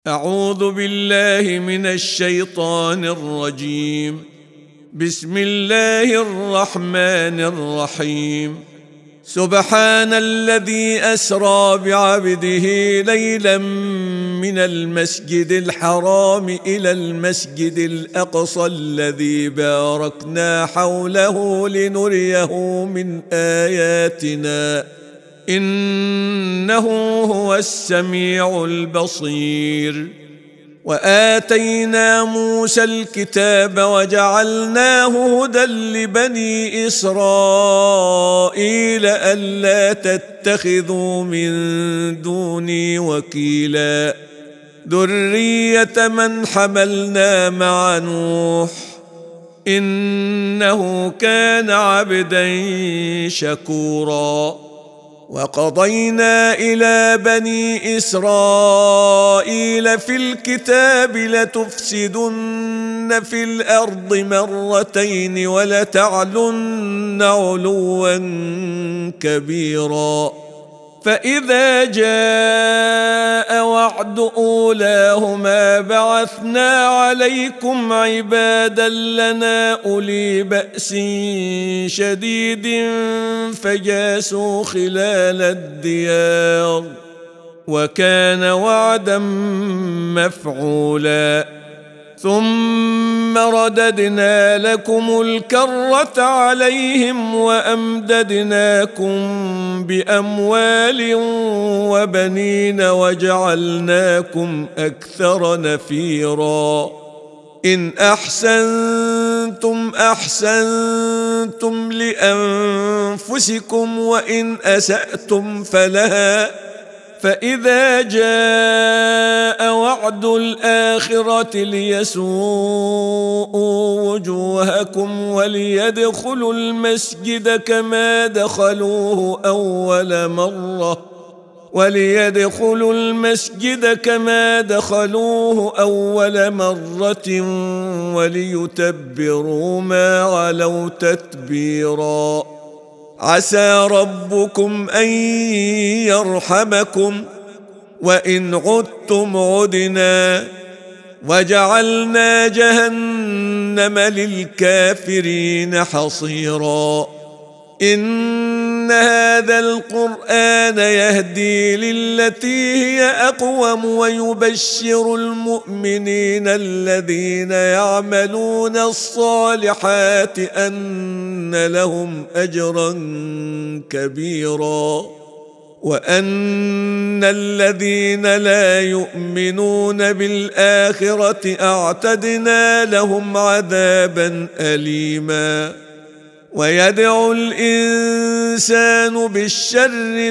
أعوذ بالله من الشيطان الرجيم. بسم الله الرحمن الرحيم. سبحان الذي أسرى بعبده ليلا من المسجد الحرام إلى المسجد الأقصى الذي باركنا حوله لنريه من آياتنا إنه هو السميع البصير. وآتينا موسى الكتاب وجعلناه هدى لبني إسرائيل ألا تتخذوا من دوني وكيلا ذرية من حملنا مع نوح إنه كان عبدا شكورا. وقضينا إلى بني إسرائيل في الكتاب لتفسدن في الأرض مرتين ولتعلن علوا كبيرا. فإذا جاء وعد أولاهما بعثنا عليكم عبادا لنا أولي بأس شديد فجاسوا خلال الديار وكان وعدا مفعولا. ثم رددنا لكم الكرة عليهم وأمددناكم بأموال وبنين وجعلناكم أكثر نفيرا. إن أحسنتم أحسنتم لأنفسكم وإن أسأتم فلها. فإذا جاء وعد الآخرة ليسوءوا وجوهكم وليدخلوا المسجد كما دخلوه أول مرة وليتبروا ما علوا تتبيرا. عسى ربكم أن يرحمكم وإن عدتم عدنا وجعلنا جهنم للكافرين حصيرا. إن هذا القرآن يهدي للتي هي أقوم ويبشر المؤمنين الذين يعملون الصالحات أن لهم أجرا كبيرا وأن الذين لا يؤمنون بالآخرة أعتدنا لهم عذابا أليما. ويدعو الإنسان بالشر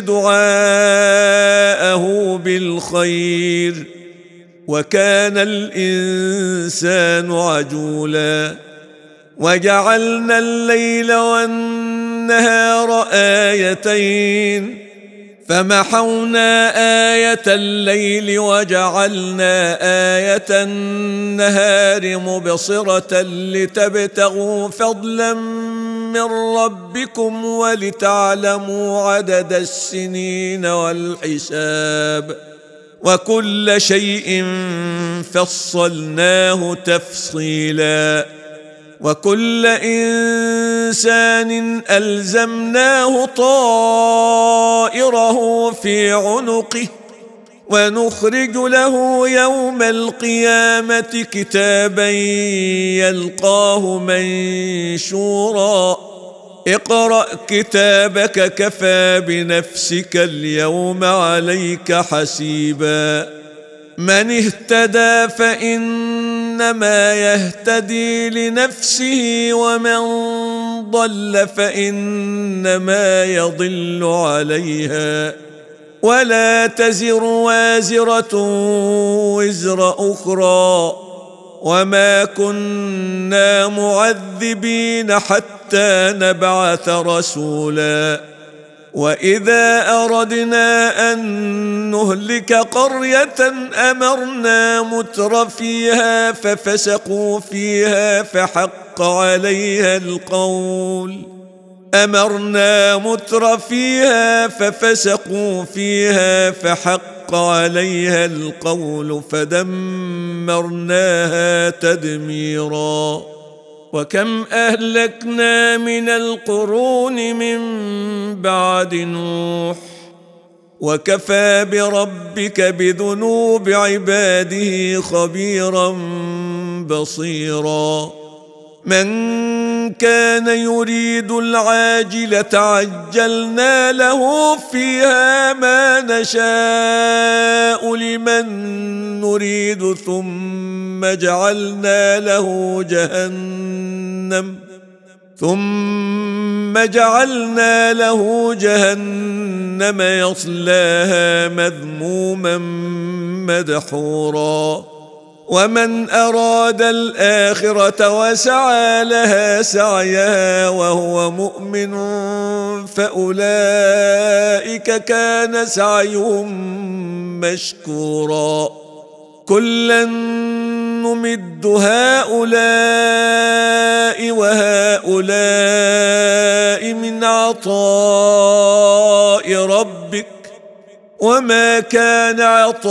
دعاءه بالخير وكان الإنسان عجولا. وجعلنا الليل والنهار آيتين فمحونا آية الليل وجعلنا آية النهار مبصرة لتبتغوا فضلا من ربكم ولتعلموا عدد السنين والحساب وكل شيء فصلناه تفصيلا. وكل إنسان ألزمناه طائره في عنقه ونخرج له يوم القيامة كتابا يلقاه منشورا. اقرأ كتابك كفى بنفسك اليوم عليك حسيبا. من اهتدى فإنما يهتدي لنفسه ومن ضل فإنما يضل عليها ولا تزر وازرة وزر أخرى وما كنا معذبين حتى نبعث رسولا. وإذا أردنا أن نهلك قرية أمرنا مترفيها ففسقوا فيها فحق فحق عليها القول فدمرناها تدميرا. وكم أهلكنا من القرون من بعد نوح وكفى بربك بذنوب عباده خبيرا بصيرا. من كان يريد العاجلة عجلنا له فيها ما نشاء لمن نريد ثم جعلنا له جهنم يصلاها مذموما مدحورا. ومن أراد الآخرة وسعى لها سعيها وهو مؤمن فأولئك كان سعيهم مشكورا. كلا نمد هؤلاء وهؤلاء من عطاء ربك وما كان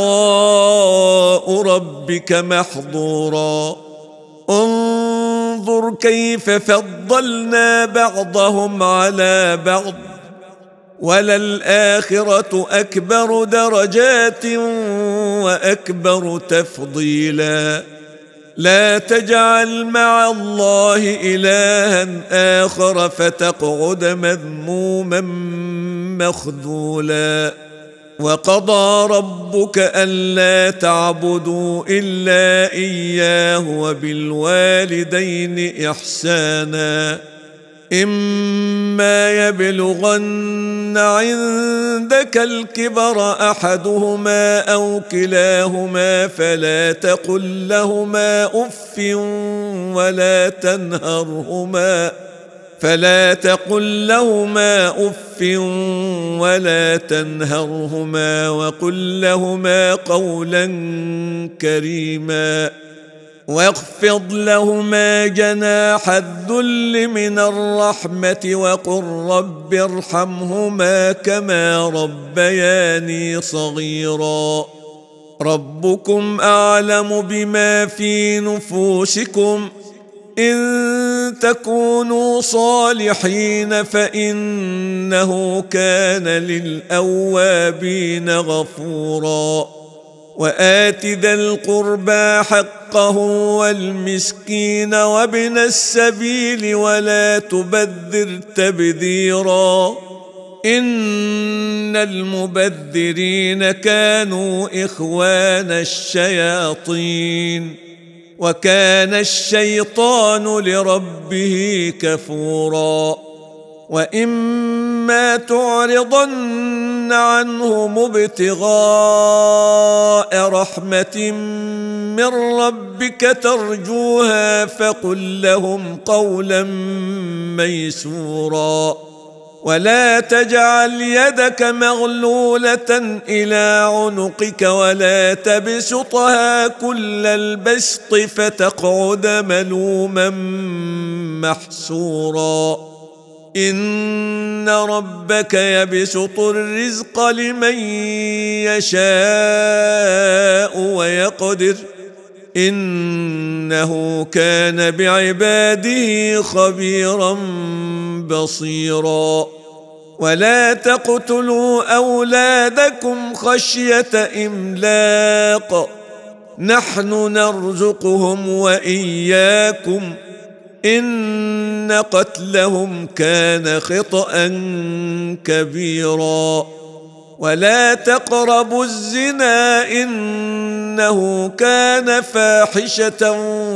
عطاء ربك محظورا. انظر كيف فضلنا بعضهم على بعض وللآخرة أكبر درجات وأكبر تفضيلا. لا تجعل مع الله إلها آخر فتقعد مذموما مخذولا. وقضى ربك ألا تعبدوا إلا إياه وبالوالدين إحسانا. إما يبلغن عندك الكبر أحدهما أو كلاهما فلا تقل لهما أف ولا تنهرهما وقل لهما قولا كريما. واخفض لهما جناح الذل من الرحمة وقل رب ارحمهما كما ربياني صغيرا. ربكم أعلم بما في نفوسكم إن تكونوا صالحين فإنه كان للأوابين غفورا. وآت ذا القربى حقه والمسكين وابن السبيل ولا تبذر تبذيرا إن المبذرين كانوا إخوان الشياطين وكان الشيطان لربه كفورا. وإما تعرضن عنهم ابتغاء رحمة من ربك ترجوها فقل لهم قولا ميسورا. ولا تجعل يدك مغلولة إلى عنقك ولا تبسطها كل البسط فتقعد ملوما محسورا. إن ربك يبسط الرزق لمن يشاء ويقدر إنه كان بعباده خبيرا بصيرا. ولا تقتلوا أولادكم خشية إملاق نحن نرزقهم وإياكم إن قتلهم كان خطأ كبيرا. ولا تقربوا الزنا إنه كان فاحشة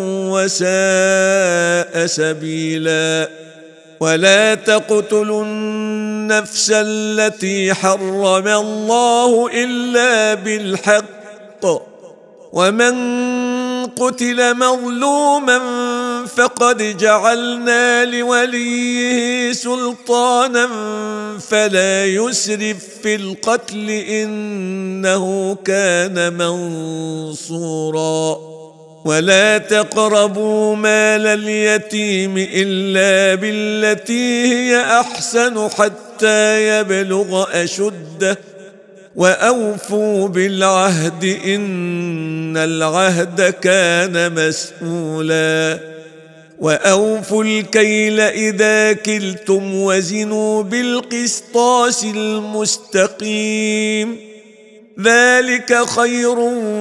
وساء سبيلا. ولا تقتلوا النفس التي حرم الله إلا بالحق ومن قتل مظلوما فقد جعلنا لوليه سلطانا فلا يسرف في القتل إنه كان منصورا. ولا تقربوا مال اليتيم إلا بالتي هي أحسن حتى يبلغ أشده وأوفوا بالعهد إن العهد كان مسؤولا وأوفوا الكيل إذا كلتم وزنوا بالقسطاس المستقيم ذلك خير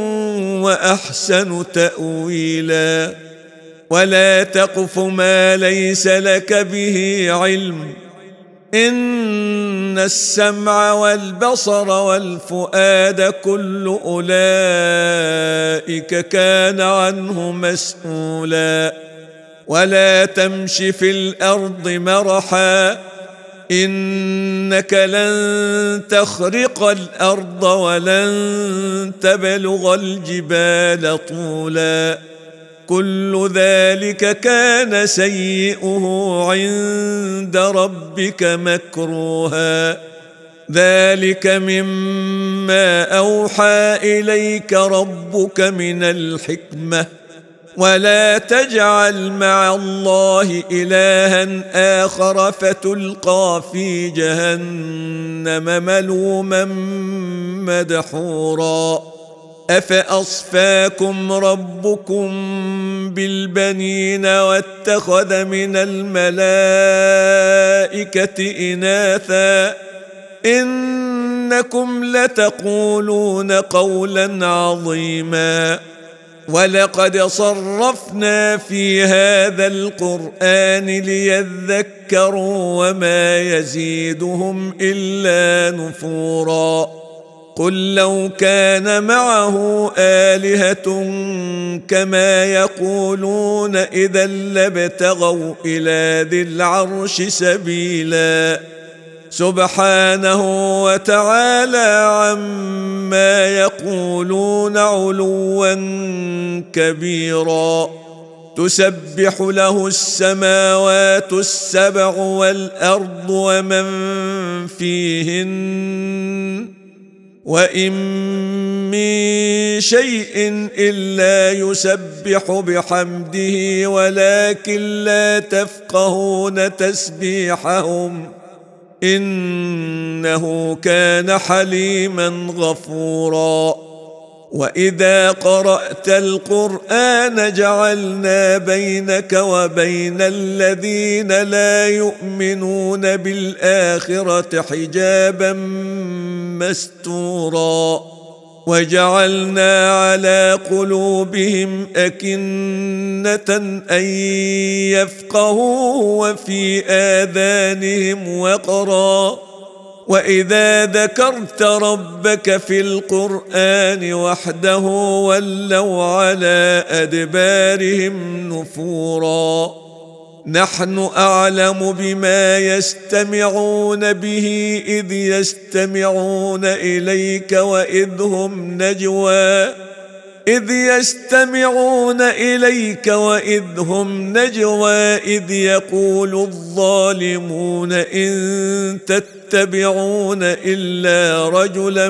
وأحسن تأويلا ولا تقف ما ليس لك به علم إن السمع والبصر والفؤاد كل أولئك كان عنه مسؤولا ولا تمش في الأرض مرحا إنك لن تخرق الأرض ولن تبلغ الجبال طولا كل ذلك كان سيئه عند ربك مكروها ذلك مما أوحى إليك ربك من الحكمة ولا تجعل مع الله إلها آخر فتلقى في جهنم ملوما مدحورا أفأصفاكم ربكم بالبنين واتخذ من الملائكة إناثا إنكم لتقولون قولا عظيما ولقد صرفنا في هذا القرآن ليذكروا وما يزيدهم إلا نفورا قل لو كان معه آلهة كما يقولون إذا لابتغوا إلى ذي العرش سبيلا سبحانه وتعالى عما يقولون علوا كبيرا تسبح له السماوات السبع والأرض ومن فيهن وإن من شيء إلا يسبح بحمده ولكن لا تفقهون تسبيحهم إنه كان حليما غفورا وإذا قرأت القرآن جعلنا بينك وبين الذين لا يؤمنون بالآخرة حجابا مستورا وجعلنا على قلوبهم أكنة أن يفقهوه وفي آذانهم وقرا وإذا ذكرت ربك في القرآن وحده ولوا على أدبارهم نفورا نحن أعلم بما يستمعون به إذ يستمعون إليك وإذ هم نجوى إذ يقول الظالمون إن تتبعون إلا رجلا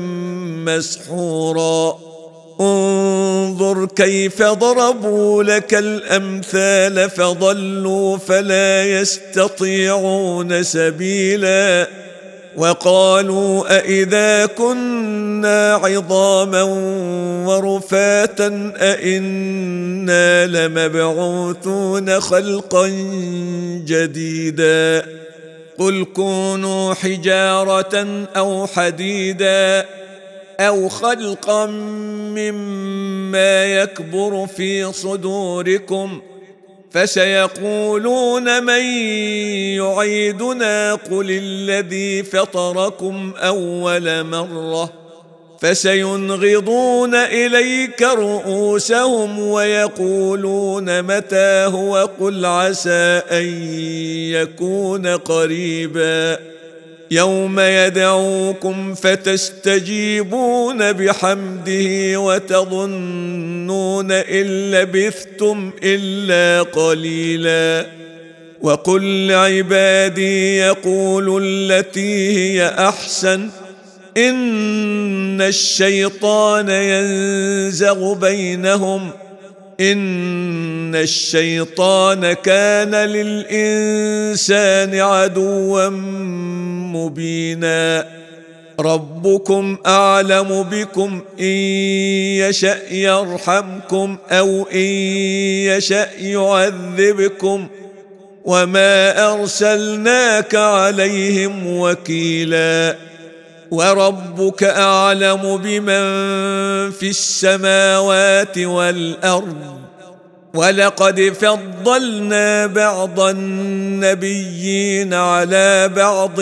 مسحورا انظر كيف ضربوا لك الأمثال فضلوا فلا يستطيعون سبيلا وقالوا أإذا كنا عظاما ورفاتا أإنا لمبعوثون خلقا جديدا قل كونوا حجارة أو حديدا أو خلقا مما يكبر في صدوركم فسيقولون من يعيدنا قل الذي فطركم أول مرة فسينغضون إليك رؤوسهم ويقولون متى هو قل عسى أن يكون قريبا يوم يدعوكم فتستجيبون بحمده وتظنون إن لبثتم إلا قليلا وقل لعبادي يقولوا التي هي أحسن إن الشيطان ينزغ بينهم إن الشيطان كان للإنسان عدوا مبينا ربكم أعلم بكم إن يشأ يرحمكم أو إن يشأ يعذبكم وما أرسلناك عليهم وكيلا وربك أعلم بمن في السماوات والأرض ولقد فضلنا بعض النبيين على بعض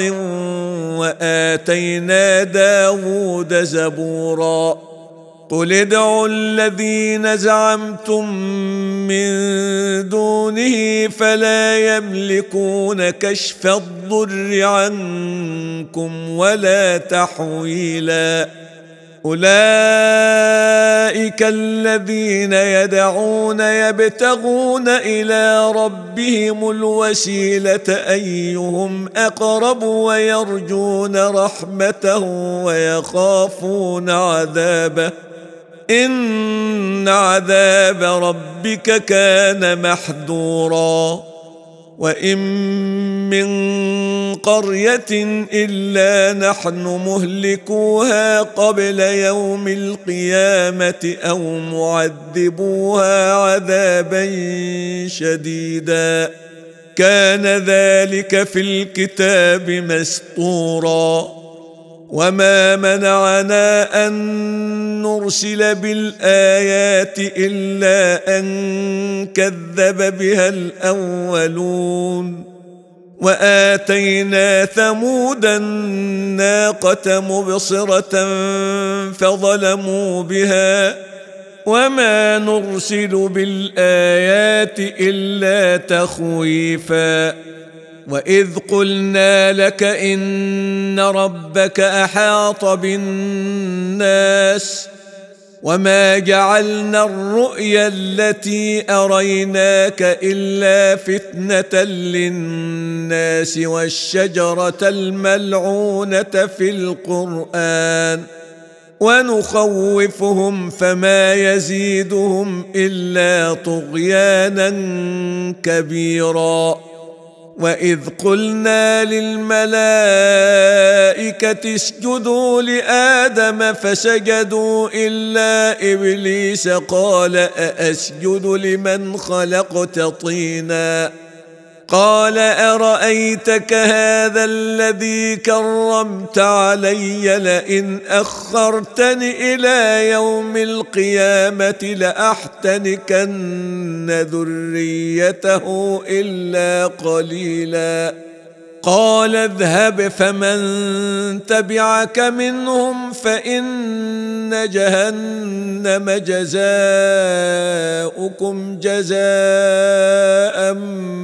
وآتينا داود زبورا قل ادعوا الذين زعمتم من دونه فلا يملكون كشف الضر عنكم ولا تحويلا أولئك الذين يدعون يبتغون إلى ربهم الوسيلة أيهم أقرب ويرجون رحمته ويخافون عذابه إن عذاب ربك كان محذورا وإن من قرية إلا نحن مهلكوها قبل يوم القيامة أو معذبوها عذابا شديدا كان ذلك في الكتاب مسطورا وما منعنا أن نرسل بالآيات إلا أن كذب بها الأولون وآتينا ثمود الناقة مبصرة فظلموا بها وما نرسل بالآيات إلا تخويفا وإذ قلنا لك إن ربك أحاط بالناس وما جعلنا الرؤيا التي أريناك إلا فتنة للناس والشجرة الملعونة في القرآن ونخوفهم فما يزيدهم إلا طغيانا كبيرا وإذ قلنا للملائكة اسجدوا لآدم فسجدوا إلا إبليس قال أأسجد لمن خلقت طينا قال أرأيتك هذا الذي كرمت علي لئن أخرتني إلى يوم القيامة لأحتنكن ذريته إلا قليلا قال اذهب فمن تبعك منهم فإن جهنم جزاؤكم جزاء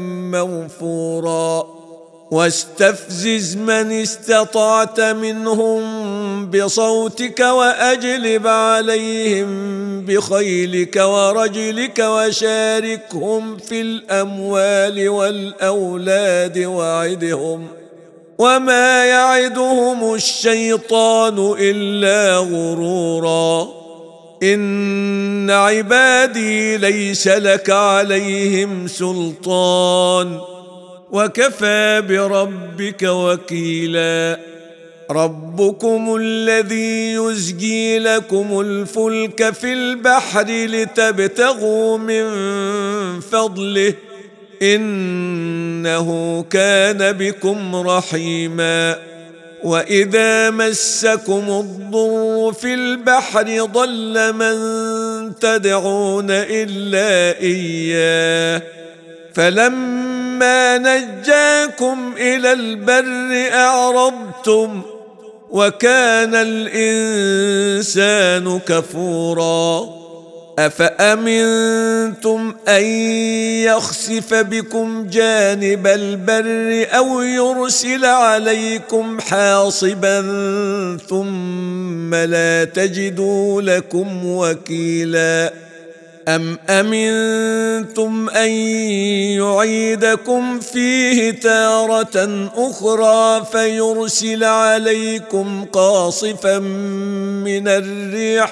موفورا واستفزز من استطعت منهم بصوتك وأجلب عليهم بخيلك ورجلك وشاركهم في الأموال والأولاد وعدهم وما يعدهم الشيطان إلا غرورا إن عبادي ليس لك عليهم سلطان وكفى بربك وكيلا ربكم الذي يزجي لكم الفلك في البحر لتبتغوا من فضله إنه كان بكم رحيما وإذا مسكم الضر في البحر ضل من تدعون إلا إياه فلما نجاكم إلى البر أعرضتم وكان الإنسان كفورا أفأمنتم أن يخسف بكم جانب البر أو يرسل عليكم حاصبا ثم لا تجدوا لكم وكيلا أم أمنتم أن يعيدكم فيه تارة أخرى فيرسل عليكم قاصفا من الريح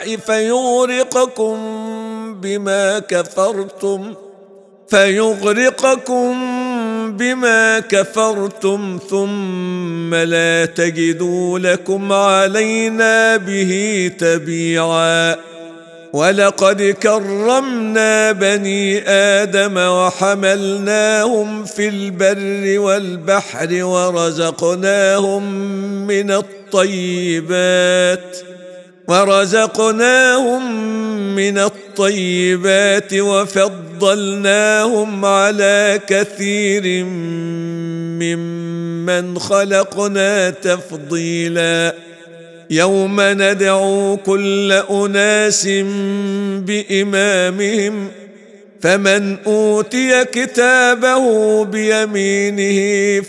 بما كفرتم ثم لا تجدوا لكم علينا به تبيعا. ولقد كرمنا بني آدم وحملناهم في البر والبحر ورزقناهم من الطيبات وفضلناهم على كثير ممن خلقنا تفضيلا. يوم ندعو كل أناس بإمامهم فمن أوتي كتابه بيمينه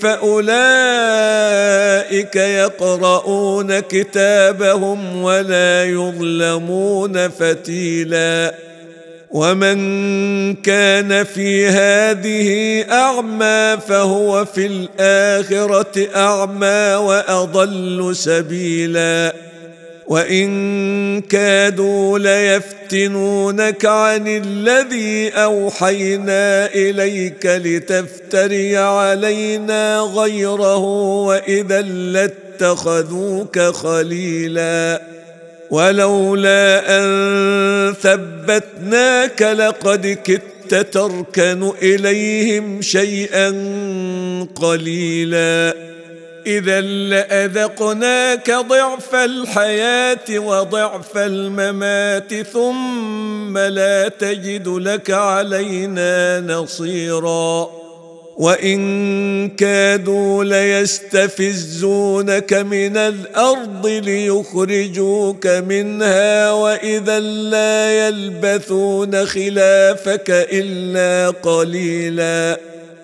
فأولئك يقرؤون كتابهم ولا يظلمون فتيلا. ومن كان في هذه أعمى فهو في الآخرة أعمى وأضل سبيلا. وإن كادوا ليفتنونك عن الذي أوحينا إليك لتفتري علينا غيره وإذا لاتخذوك خليلا. ولولا أن ثبتناك لقد كدت تركن إليهم شيئا قليلا. إذا لأذقناك ضعف الحياة وضعف الممات ثم لا تجد لك علينا نصيرا. وإن كادوا ليستفزونك من الأرض ليخرجوك منها وإذا لا يلبثون خلافك إلا قليلا.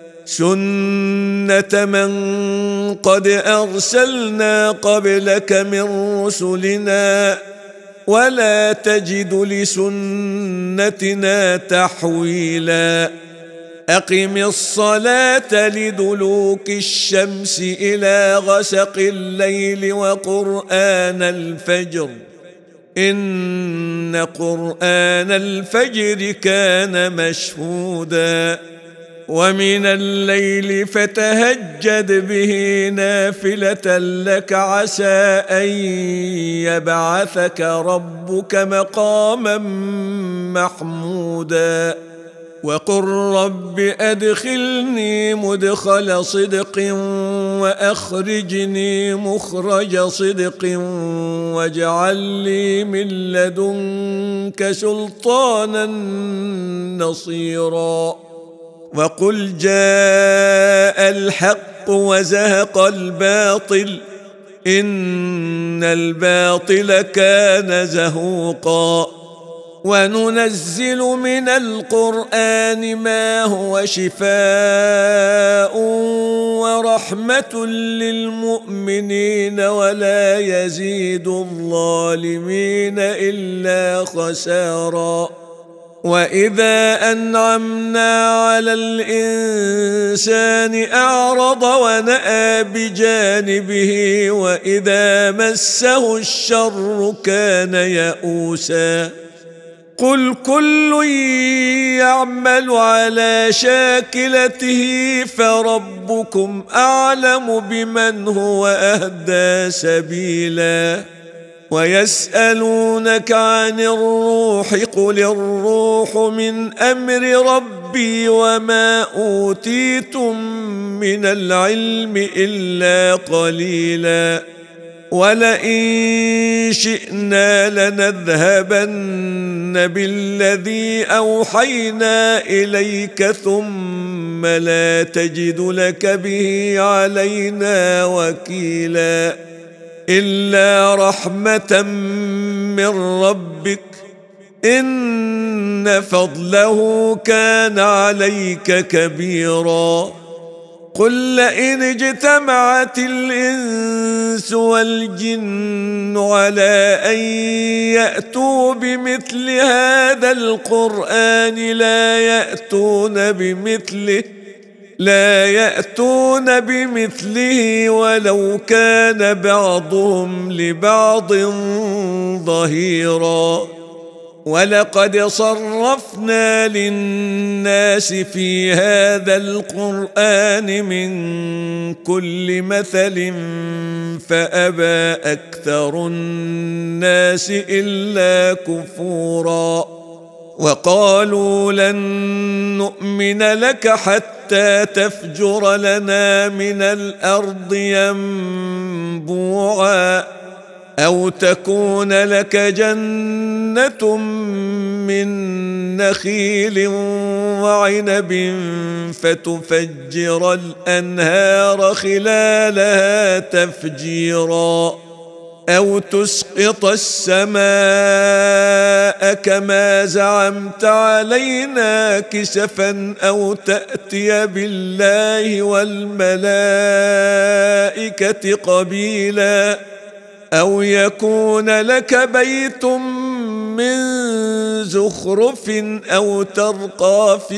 سنة من قد أرسلنا قبلك من رسلنا ولا تجد لسنتنا تحويلا. أقم الصلاة لدلوك الشمس إلى غسق الليل وقرآن الفجر إن قرآن الفجر كان مشهودا. ومن الليل فتهجد به نافلة لك عسى أن يبعثك ربك مقاما محمودا. وقل رب أدخلني مدخل صدق وأخرجني مخرج صدق واجعل لي من لدنك سلطانا نصيرا. وقل جاء الحق وزهق الباطل إن الباطل كان زهوقا. وننزل من القرآن ما هو شفاء ورحمة للمؤمنين ولا يزيد الظالمين إلا خسارا. وإذا أنعمنا على الإنسان أعرض ونأى بجانبه وإذا مسه الشر كان يئوسا. قل كل يعمل على شاكلته فربكم أعلم بمن هو أهدى سبيلا. ويسألونك عن الروح قل الروح من أمر ربي وما أوتيتم من العلم إلا قليلا. ولئن شئنا لنذهبن بالذي أوحينا إليك ثم لا تجد لك به علينا وكيلا. إلا رحمة من ربك إن فضله كان عليك كبيرا. قل لئن اجتمعت الإنس والجن على أن يأتوا بمثل هذا القرآن لا يأتون بمثله ولو كان بعضهم لبعض ظهيرا. ولقد صرفنا للناس في هذا القرآن من كل مثل فأبى أكثر الناس إلا كفورا وقالوا لن نؤمن لك حتى تفجر لنا من الأرض ينبوعا أو تكون لك جنة من نخيل وعنب فتفجر الأنهار خلالها تفجيرا أو تسقط السماء كما زعمت علينا كسفا أو تأتي بالله والملائكة قبيلا أو يكون لك بيت من زخرف أو ترقى في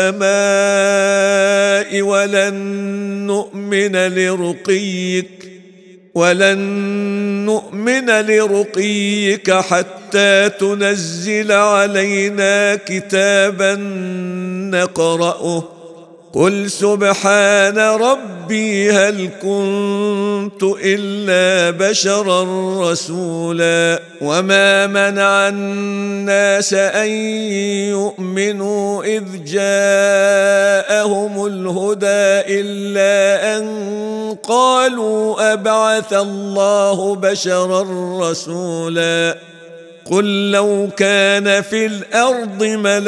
السماء ولن نؤمن لرقيك حتى تنزل علينا كتابا نقرأه قل سبحان ربي هل كنت إلا بشرا رسولا وما منع الناس أن يؤمنوا إذ جاءهم الهدى إلا أن قالوا أبعث الله بشرا رسولا قل لو كان في الأرض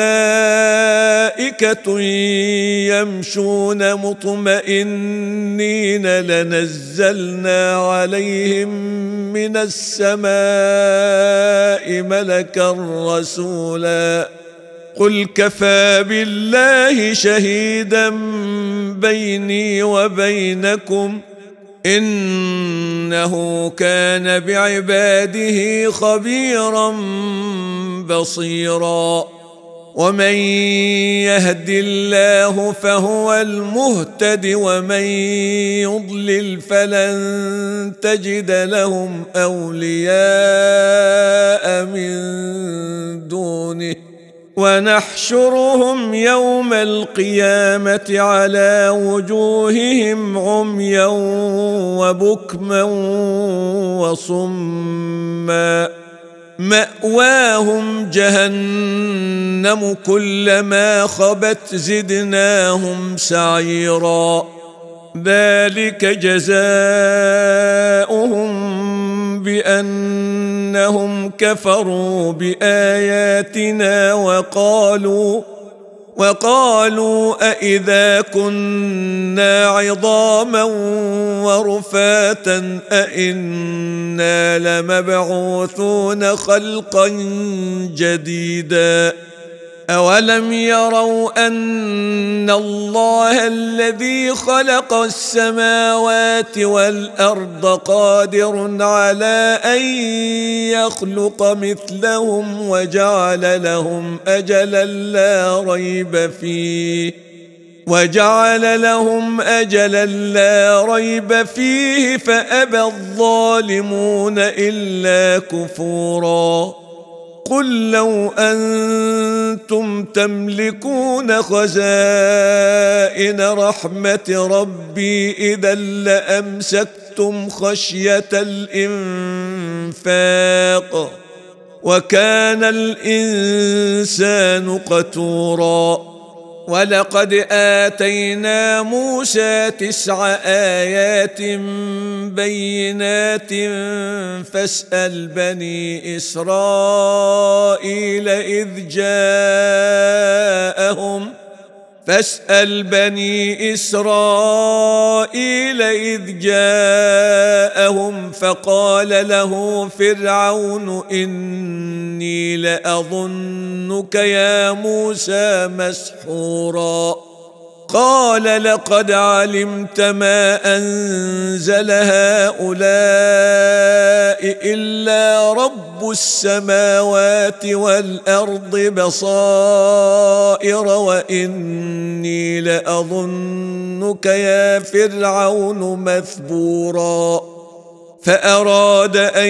ملائكة يمشون مطمئنين لنزلنا عليهم من السماء ملكا رسولا قل كفى بالله شهيدا بيني وبينكم إنه كان بعباده خبيرا بصيرا ومن يهد الله فهو المهتد ومن يضلل فلن تجد لهم أولياء من دونه ونحشرهم يوم القيامة على وجوههم عميا وبكما وصما مأواهم جهنم كلما خبت زدناهم سعيرا ذلك جزاؤهم بأنهم كفروا بآياتنا وقالوا أإذا كنا عظاما ورفاتا أإنا لمبعوثون خلقا جديدا أولم يروا أن الله الذي خلق السماوات والأرض قادر على أن يخلق مثلهم وجعل لهم أجلا لا ريب فيه فأبى الظالمون إلا كفورا قل لو أنتم تملكون خزائن رحمة ربي إذا لأمسكتم خشية الإنفاق وكان الإنسان قتورا ولقد آتينا موسى 9 آيات بينات فاسأل بني إسرائيل إذ جاءهم فقال له فرعون إني لأظنك يا موسى مسحورا قال لقد علمت ما أنزل هؤلاء إلا رب السماوات والأرض بصائر وإني لأظنك يا فرعون مثبورا فأراد أن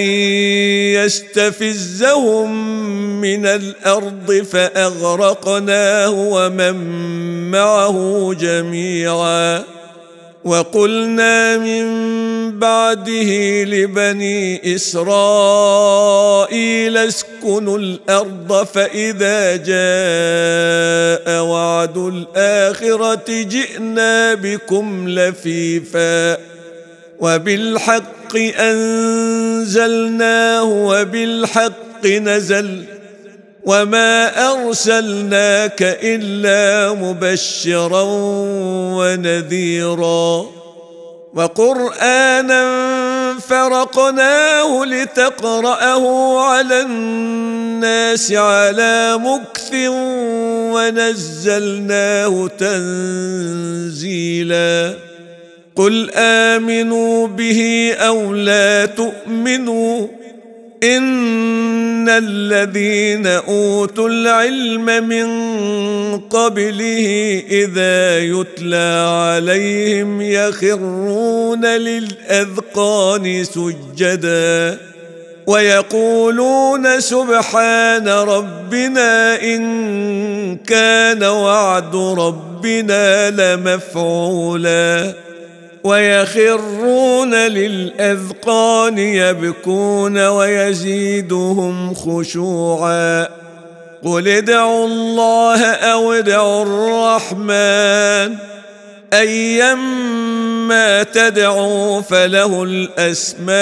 يستفزهم من الأرض فأغرقناه ومن معه جميعا. وقلنا من بعده لبني إسرائيل اسكنوا الأرض فإذا جاء وعد الآخرة جئنا بكم لفيفا وبالحق أنزلناه وبالحق نزل وما أرسلناك إلا مبشرا ونذيرا وقرآنا فرقناه لتقرأه على الناس على مكث ونزلناه تنزيلا. قل آمنوا به أو لا تؤمنوا إن الذين أوتوا العلم من قبله إذا يتلى عليهم يخرون للأذقان سجدا ويقولون سبحان ربنا إن كان وعد ربنا لمفعولا ويخرون للأذقان يبكون ويزيدهم خشوعا. قل ادعوا الله أو ادعوا الرحمن أيما تدعوا فله الأسماء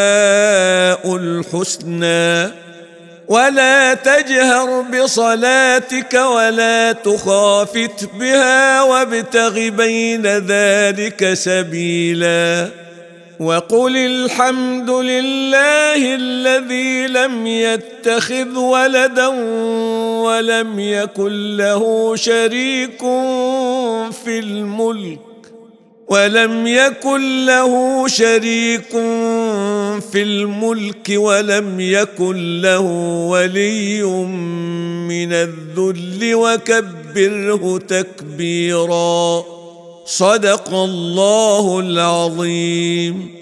الحسنى ولا تجهر بصلاتك ولا تخافت بها وابتغ بين ذلك سبيلا. وقل الحمد لله الذي لم يتخذ ولدا ولم يكن له شريك في الملك ولم يكن له ولي من الذل وكبره تكبيرا. صدق الله العظيم.